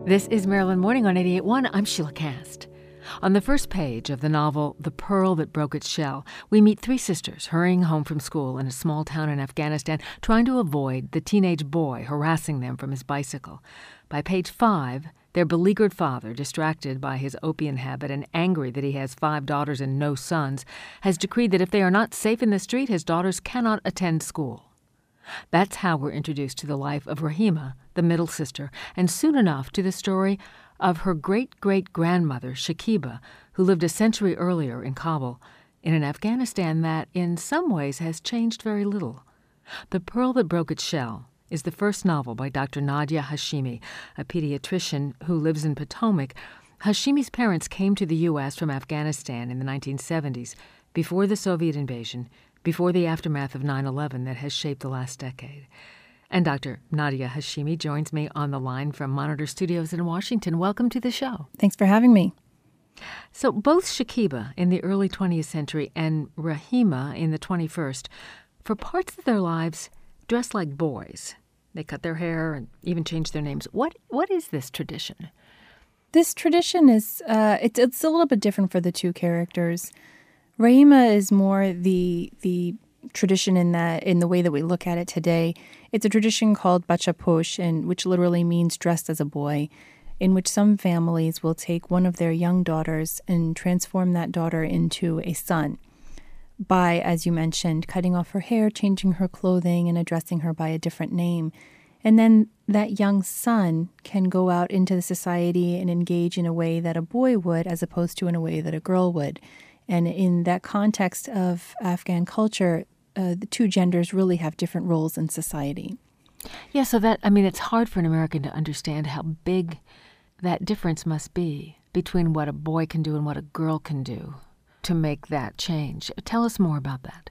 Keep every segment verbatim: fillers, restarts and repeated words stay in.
This is Maryland Morning on eighty-eight point one. I'm Sheila Cast. On the first page of the novel The Pearl That Broke Its Shell, we meet three sisters hurrying home from school in a small town in Afghanistan, trying to avoid the teenage boy harassing them from his bicycle. By page five, their beleaguered father, distracted by his opium habit and angry that he has five daughters and no sons, has decreed that if they are not safe in the street, his daughters cannot attend school. That's how we're introduced to the life of Rahima, the middle sister, and soon enough to the story of her great-great-grandmother, Shakiba, who lived a century earlier in Kabul, in an Afghanistan that, in some ways, has changed very little. The Pearl That Broke Its Shell is the first novel by Doctor Nadia Hashimi, a pediatrician who lives in Potomac. Hashimi's parents came to the U S from Afghanistan in the nineteen seventies, before the Soviet invasion, before the aftermath of nine eleven that has shaped the last decade. And Doctor Nadia Hashimi joins me on the line from Monitor Studios in Washington. Welcome to the show. Thanks for having me. So both Shakiba in the early twentieth century and Rahima in the twenty-first, for parts of their lives, dressed like boys. They cut their hair and even changed their names. What What is this tradition? This tradition is, uh, it's, it's a little bit different for the two characters. Rahima is more the the tradition in that, in the way that we look at it today. It's a tradition called bachaposh, and which literally means dressed as a boy, in which some families will take one of their young daughters and transform that daughter into a son by, as you mentioned, cutting off her hair, changing her clothing, and addressing her by a different name. And then that young son can go out into the society and engage in a way that a boy would, as opposed to in a way that a girl would. And in that context of Afghan culture, uh, the two genders really have different roles in society. Yeah, so that, I mean, it's hard for an American to understand how big that difference must be between what a boy can do and what a girl can do to make that change. Tell us more about that.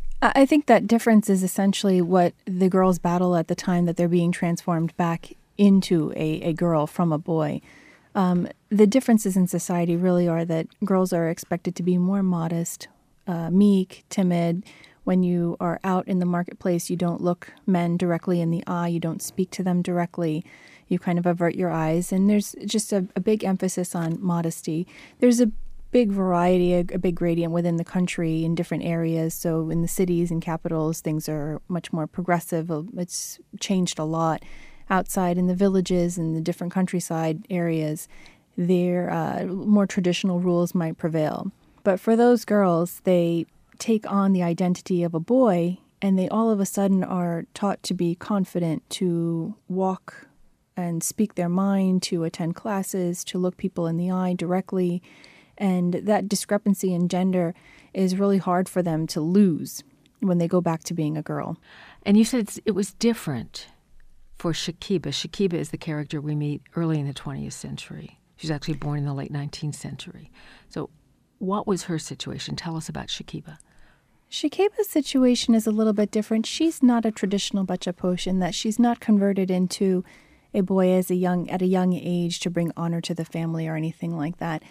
I think that difference is essentially what the girls battle at the time that they're being transformed back into a, a girl from a boy. Um, the differences in society really are that girls are expected to be more modest, uh, meek, timid. When you are out in the marketplace, you don't look men directly in the eye. You don't speak to them directly. You kind of avert your eyes. And there's just a, a big emphasis on modesty. There's a big variety, a, a big gradient within the country in different areas. So in the cities and capitals, things are much more progressive. It's changed a lot. Outside in the villages and the different countryside areas, their uh, more traditional rules might prevail. But for those girls, they take on the identity of a boy, and they all of a sudden are taught to be confident, to walk and speak their mind, to attend classes, to look people in the eye directly. And that discrepancy in gender is really hard for them to lose when they go back to being a girl. And you said it's, it was different for Shakiba. Shakiba is the character we meet early in the twentieth century. She's actually born in the late nineteenth century. So what was her situation? Tell us about Shakiba. Shakiba's situation is a little bit different. She's not a traditional bachaposh in that she's not converted into a boy as a young at a young age to bring honor to the family or anything like that.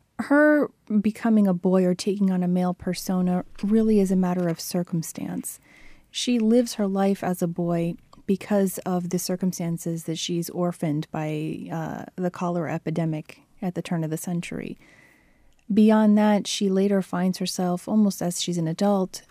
Her becoming a boy or taking on a male persona really is a matter of circumstance. She lives her life as a boy because of the circumstances that she's orphaned by uh, the cholera epidemic at the turn of the century. Beyond that, she later finds herself, almost as she's an adult,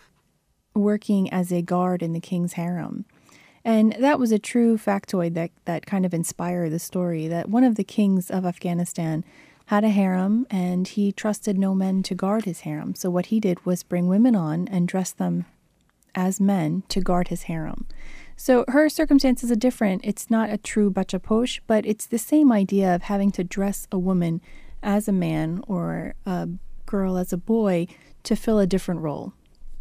working as a guard in the king's harem. And that was a true factoid that, that kind of inspired the story, that one of the kings of Afghanistan had a harem, and he trusted no men to guard his harem. So what he did was bring women on and dress them as men to guard his harem. So her circumstances are different. It's not a true bachaposh, but it's the same idea of having to dress a woman as a man or a girl as a boy to fill a different role.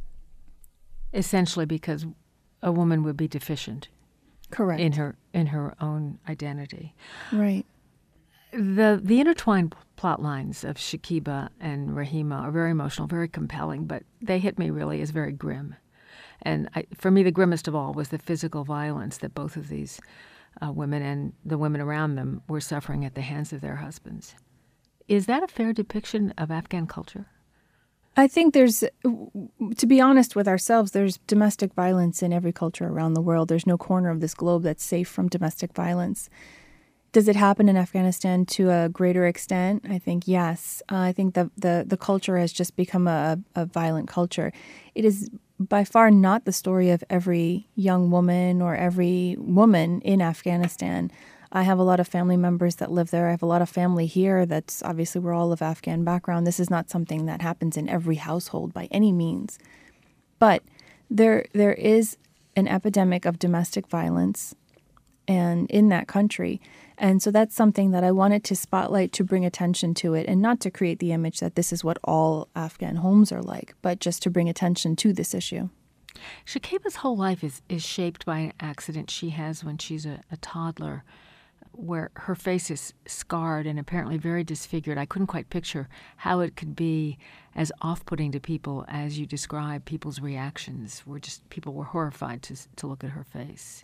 Essentially because a woman would be deficient. Correct. In her in her own identity. Right. The the intertwined plot lines of Shakiba and Rahima are very emotional, very compelling, but they hit me really as very grim. And I, for me, the grimmest of all was the physical violence that both of these uh, women and the women around them were suffering at the hands of their husbands. Is that a fair depiction of Afghan culture? I think there's, to be honest with ourselves, there's domestic violence in every culture around the world. There's no corner of this globe that's safe from domestic violence. Does it happen in Afghanistan to a greater extent? I think yes. Uh, I think the, the, the culture has just become a, a violent culture. It is by far not the story of every young woman or every woman in Afghanistan. I have a lot of family members that live there. I have a lot of family here that's obviously we're all of Afghan background. This is not something that happens in every household by any means. But there there is an epidemic of domestic violence and in that country. And so that's something that I wanted to spotlight to bring attention to it and not to create the image that this is what all Afghan homes are like, but just to bring attention to this issue. Shakeba's whole life is, is shaped by an accident she has when she's a, a toddler, where her face is scarred and apparently very disfigured. I couldn't quite picture how it could be as off-putting to people as you describe. People's reactions were just, people were horrified to to look at her face.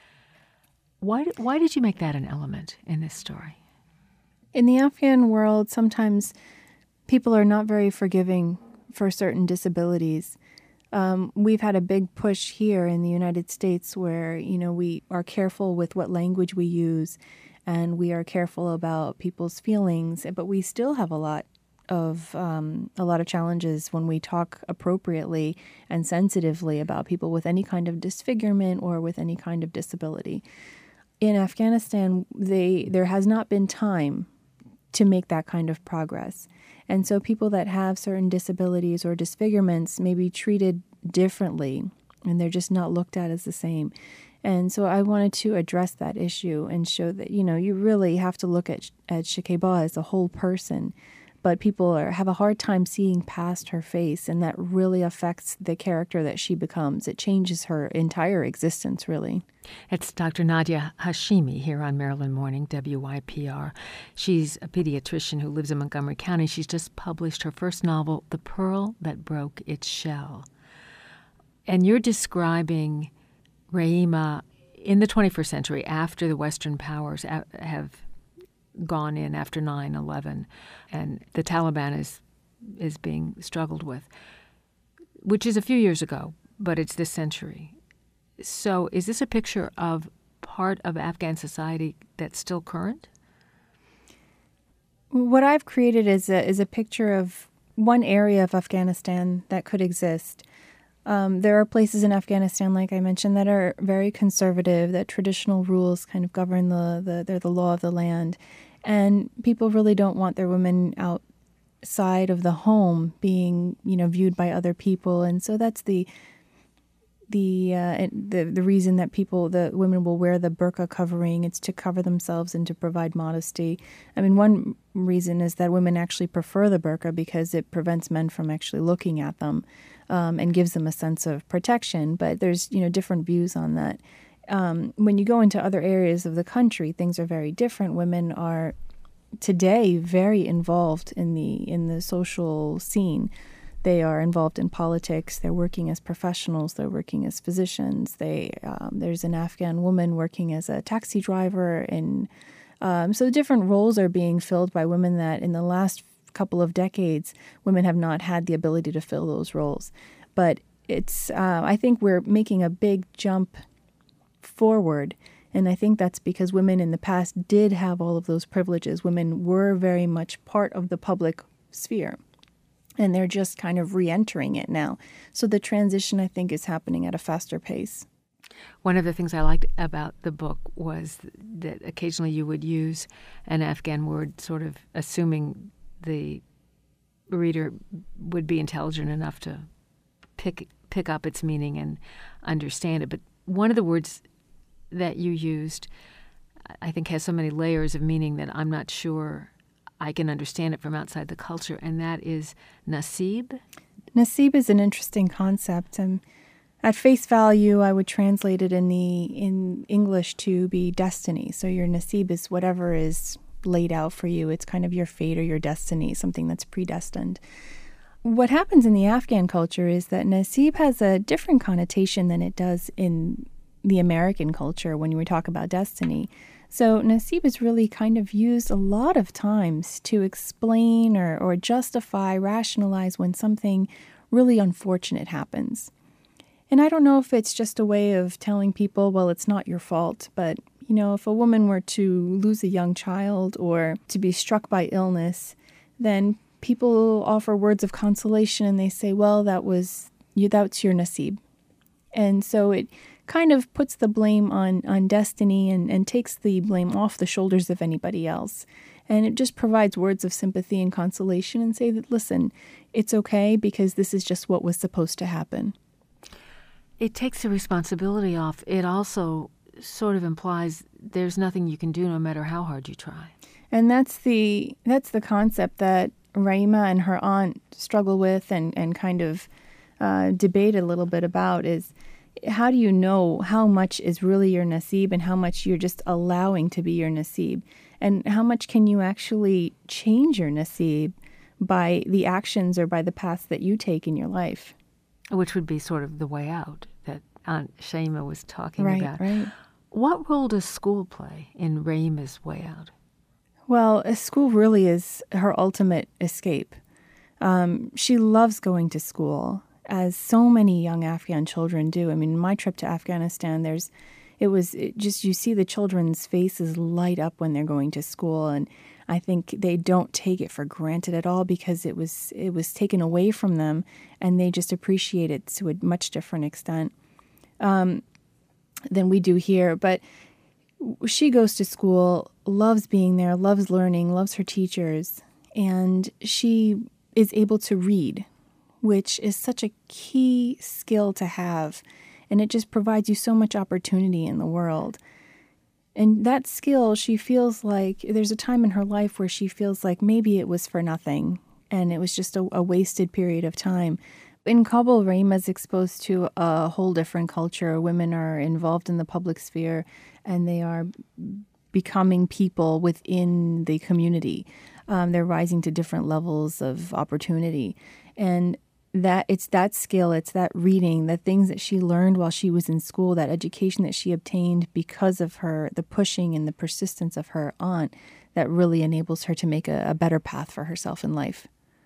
Why, why did you make that an element in this story? In the Afghan world, sometimes people are not very forgiving for certain disabilities. Um, we've had a big push here in the United States where, you know, we are careful with what language we use and we are careful about people's feelings, but we still have a lot of um, a lot of challenges when we talk appropriately and sensitively about people with any kind of disfigurement or with any kind of disability. In Afghanistan, they there has not been time to make that kind of progress. And so people that have certain disabilities or disfigurements may be treated differently, and they're just not looked at as the same. And so I wanted to address that issue and show that, you know, you really have to look at at Shakeba as a whole person. But people are, have a hard time seeing past her face, and that really affects the character that she becomes. It changes her entire existence, really. It's Doctor Nadia Hashimi here on Maryland Morning, W Y P R. She's a pediatrician who lives in Montgomery County. She's just published her first novel, The Pearl That Broke Its Shell. And you're describing Rahima in the twenty-first century, after the Western powers have gone in after nine eleven, and the Taliban is is being struggled with, which is a few years ago, but it's this century. So is this a picture of part of Afghan society that's still current? What I've created is a, is a picture of one area of Afghanistan that could exist. Um, there are places in Afghanistan, like I mentioned, that are very conservative, that traditional rules kind of govern the, the they're the law of the land. And people really don't want their women outside of the home being, you know, viewed by other people. And so that's the the uh, the the reason that people, the women will wear the burqa covering. It's to cover themselves and to provide modesty. I mean, one reason is that women actually prefer the burqa because it prevents men from actually looking at them um, and gives them a sense of protection. But there's, you know, different views on that. Um, when you go into other areas of the country, things are very different. Women are today very involved in the in the social scene. They are involved in politics. They're working as professionals. They're working as physicians. They um, there's an Afghan woman working as a taxi driver, and um, so different roles are being filled by women that in the last couple of decades, women have not had the ability to fill those roles. But it's uh, I think we're making a big jump forward. And I think that's because women in the past did have all of those privileges. Women were very much part of the public sphere, and they're just kind of re-entering it now. So the transition, I think, is happening at a faster pace. One of the things I liked about the book was that occasionally you would use an Afghan word, sort of assuming the reader would be intelligent enough to pick pick up its meaning and understand it. But one of the words that you used, I think, has so many layers of meaning that I'm not sure I can understand it from outside the culture, and that is nasib. Nasib is an interesting concept. Um, at face value, I would translate it in the in English to be destiny. So your nasib is whatever is laid out for you. It's kind of your fate or your destiny, something that's predestined. What happens in the Afghan culture is that nasib has a different connotation than it does in the American culture when we talk about destiny. So nasib is really kind of used a lot of times to explain or, or justify, rationalize when something really unfortunate happens. And I don't know if it's just a way of telling people, well, it's not your fault, but You know, if a woman were to lose a young child or to be struck by illness, then people offer words of consolation and they say, well, that was you, that's your nasib. And so it kind of puts the blame on, on destiny and, and takes the blame off the shoulders of anybody else. And it just provides words of sympathy and consolation and say that, listen, it's okay because this is just what was supposed to happen. It takes the responsibility off. It also sort of implies there's nothing you can do no matter how hard you try. And that's the that's the concept that Raima and her aunt struggle with and, and kind of uh, debate a little bit about is how do you know how much is really your nasib and how much you're just allowing to be your nasib? And how much can you actually change your nasib by the actions or by the paths that you take in your life? Which would be sort of the way out that Aunt Shaima was talking right, about. Right, right. What role does school play in Raima's way out? Well, a school really is her ultimate escape. Um, she loves going to school, as so many young Afghan children do. I mean, my trip to Afghanistan, there's, it was it just, you see the children's faces light up when they're going to school, and I think they don't take it for granted at all because it was it was taken away from them, and they just appreciate it to a much different extent um, than we do here. But she goes to school, loves being there, loves learning, loves her teachers, and she is able to read, which is such a key skill to have, and it just provides you so much opportunity in the world. And that skill, she feels like there's a time in her life where she feels like maybe it was for nothing and it was just a, a wasted period of time. In Kabul, Raima is exposed to a whole different culture. Women are involved in the public sphere and they are becoming people within the community. Um, they're rising to different levels of opportunity. And that it's that skill, it's that reading, the things that she learned while she was in school, that education that she obtained because of her, the pushing and the persistence of her aunt, that really enables her to make a, a better path for herself in life.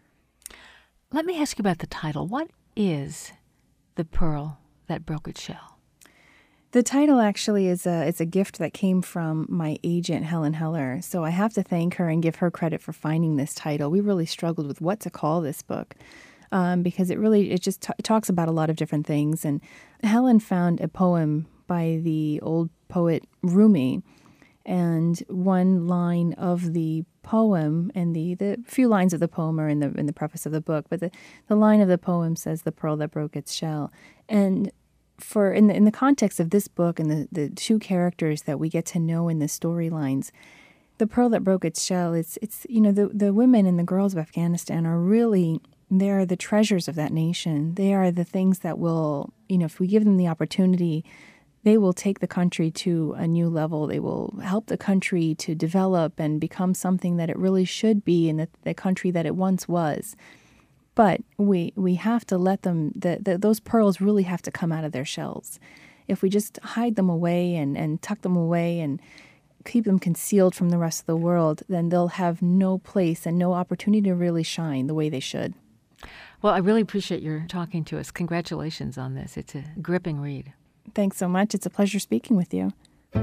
Let me ask you about the title. What is The Pearl That Broke Its Shell? The title actually is a it's a gift that came from my agent, Helen Heller. So I have to thank her and give her credit for finding this title. We really struggled with what to call this book. Um, because it really, it just t- it talks about a lot of different things. And Helen found a poem by the old poet Rumi, and one line of the poem, and the, the few lines of the poem are in the in the preface of the book, but the, the line of the poem says, "The pearl that broke its shell." And for in the in the context of this book and the, the two characters that we get to know in the storylines, the pearl that broke its shell, it's it's you know the the women and the girls of Afghanistan are really, they are the treasures of that nation. They are the things that will, you know, if we give them the opportunity, they will take the country to a new level. They will help the country to develop and become something that it really should be in the, the country that it once was. But we we have to let them, the, the, those pearls really have to come out of their shells. If we just hide them away and, and tuck them away and keep them concealed from the rest of the world, then they'll have no place and no opportunity to really shine the way they should. Well, I really appreciate your talking to us. Congratulations on this. It's a gripping read. Thanks so much. It's a pleasure speaking with you.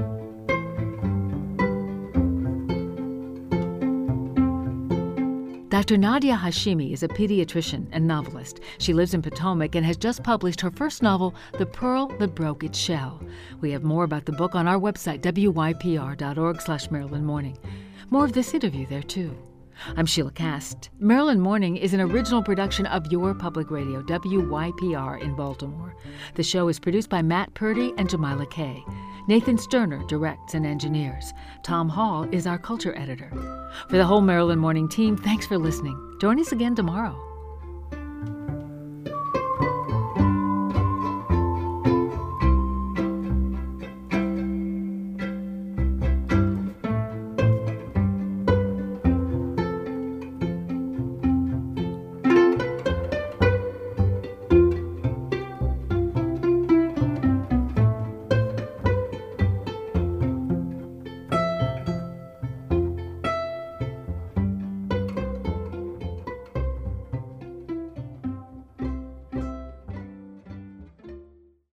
Doctor Nadia Hashimi is a pediatrician and novelist. She lives in Potomac and has just published her first novel, The Pearl That Broke Its Shell. We have more about the book on our website, w y p r dot org slash Maryland Morning. More of this interview there, too. I'm Sheila Kast. Maryland Morning is an original production of your public radio, W Y P R in Baltimore. The show is produced by Matt Purdy and Jamila Kay. Nathan Sterner directs and engineers. Tom Hall is our culture editor. For the whole Maryland Morning team, thanks for listening. Join us again tomorrow.